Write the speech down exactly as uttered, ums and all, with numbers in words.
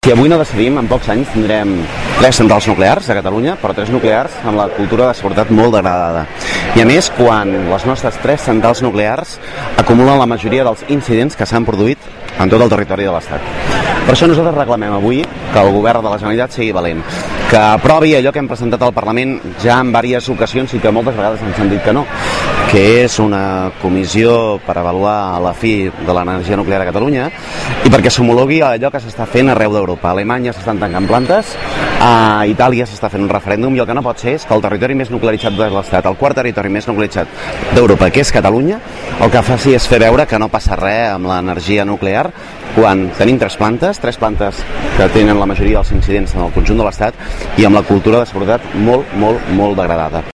Si avui no decidim, en pocs anys tindrem tres centrals nuclears a Catalunya, però tres nuclears amb la cultura de seguretat molt degradada. I a més, quan les nostres tres centrals nuclears acumulen la majoria dels incidents que s'han produït en tot el territori de l'Estat. Per això nosaltres reclamem avui que el govern de la Generalitat sigui valent, que aprovi allò que hem presentat al Parlament ja en diverses ocasions i que moltes vegades ens han dit que no, que és una comissió per avaluar la fi de l'energia nuclear a Catalunya i perquè s'homologui allò que s'està fent arreu d'Europa. A Alemanya s'estan tancant plantes, a Itàlia s'està fent un referèndum i el que no pot ser és que el territori més nuclearitzat de l'Estat, el quart territori més nuclearitzat d'Europa, que és Catalunya, el que faci és fer veure que no passa res amb l'energia nuclear quan tenim tres plantes, tres plantes que tenen la majoria dels incidents en el conjunt de l'Estat i amb la cultura de seguretat molt, molt, molt degradada.